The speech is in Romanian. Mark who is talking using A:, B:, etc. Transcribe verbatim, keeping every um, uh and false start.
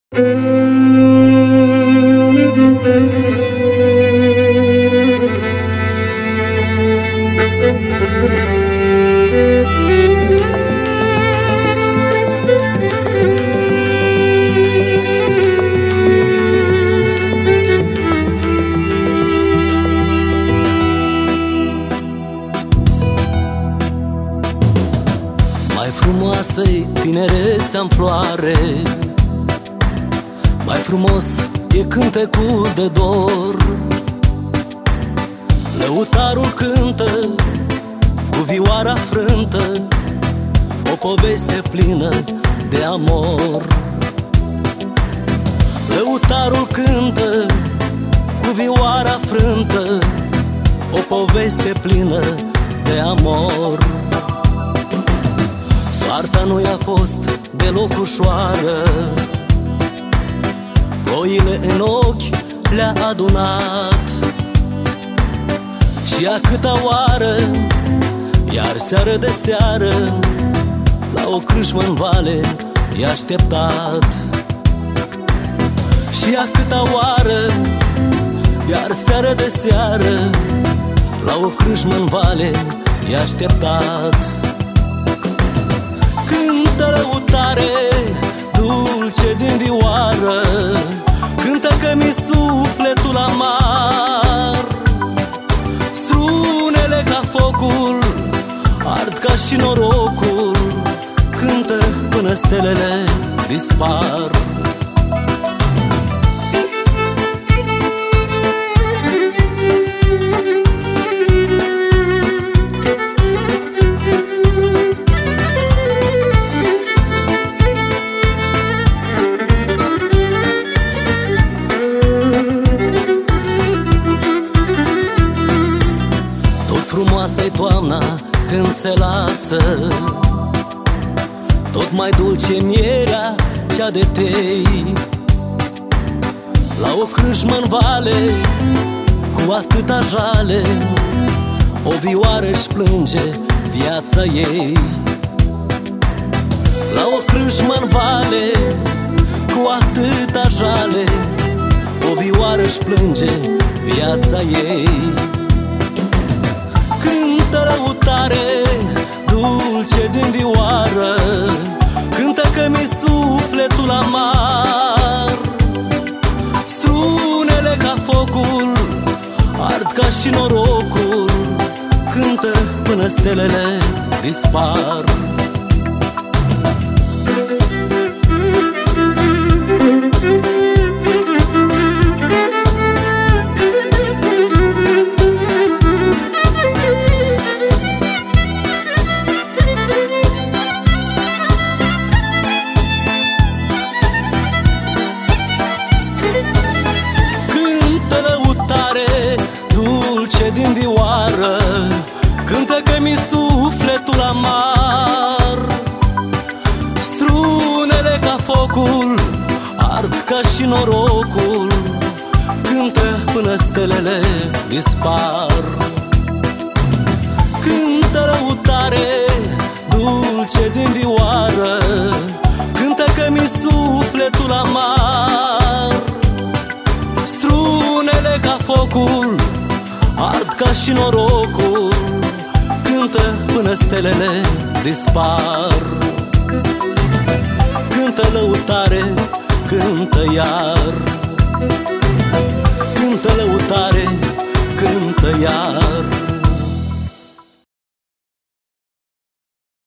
A: Mai frumoasă-i tinerețea în floare, mai frumos e cântecul de dor. Lăutarul cântă cu vioara frântă o poveste plină de amor. Lăutarul cântă cu vioara frântă o poveste plină de amor. Soarta nu i-a fost deloc ușoară, ploile în ochi le-a adunat. Și a câta oară, iar seară de seară, la o crâșmă în vale i-a așteptat. Și a câta oară, iar seară de seară, la o crâșmă în vale i-a așteptat. Cântă lăutare dulce din vioară, cântă că mi sufletul amar. Strunele ca focul ard ca și norocul, cântă până stelele dispar. Frumoasă-i toamna când se lasă, tot mai dulce mierea cea de tei. La o crâșmă în vale, cu atâta jale, o vioară își plânge viața ei. La o crâșmă în vale, cu atâta jale, o vioară își plânge viața ei. Cântă lăutare dulce din vioară, cântă că mi sufletul amar. Strunele ca focul ard ca și norocul, cântă până stelele dispar. Din vioară, cântă că mi sufletul amar. Strunele ca focul ard ca și norocul, cântă până stelele dispar. Cântă lăutare dulce din vioară, cântă că mi sufletul amar. Strunele ca focul ard ca și norocul, cântă până stelele dispar. Cântă lăutare, cântă iar, cântă lăutare, cântă iar.